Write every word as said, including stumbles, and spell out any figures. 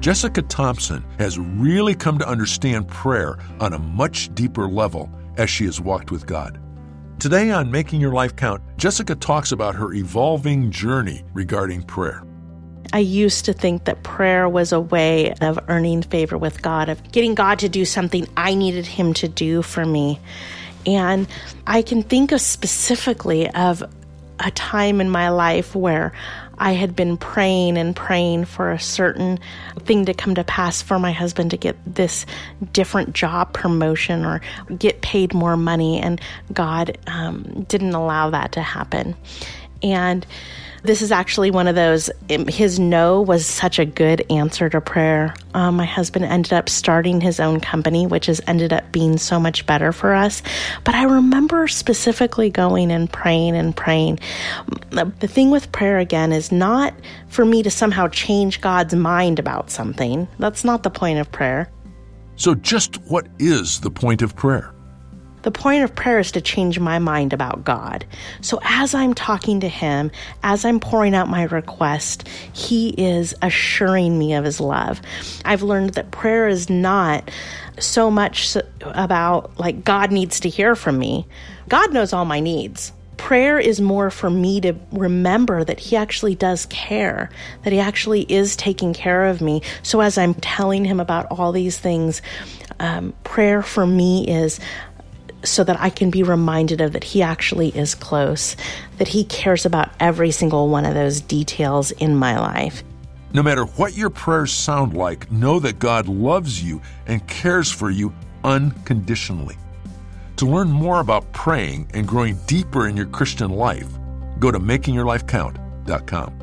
Jessica Thompson has really come to understand prayer on a much deeper level as she has walked with God. Today on Making Your Life Count, Jessica talks about her evolving journey regarding prayer. I used to think that prayer was a way of earning favor with God, of getting God to do something I needed Him to do for me. And I can think of specifically of a time in my life where I had been praying and praying for a certain thing to come to pass for my husband to get this different job promotion or get paid more money, and God um, didn't allow that to happen. And this is actually one of those, his no was such a good answer to prayer. Um, my husband ended up starting his own company, which has ended up being so much better for us. But I remember specifically going and praying and praying. The thing with prayer, again, is not for me to somehow change God's mind about something. That's not the point of prayer. So just what is the point of prayer? The point of prayer is to change my mind about God. So as I'm talking to Him, as I'm pouring out my request, He is assuring me of His love. I've learned that prayer is not so much about, like, God needs to hear from me. God knows all my needs. Prayer is more for me to remember that He actually does care, that He actually is taking care of me. So as I'm telling Him about all these things, um, prayer for me is so that I can be reminded of that He actually is close, that He cares about every single one of those details in my life. No matter what your prayers sound like, know that God loves you and cares for you unconditionally. To learn more about praying and growing deeper in your Christian life, go to making your life count dot com.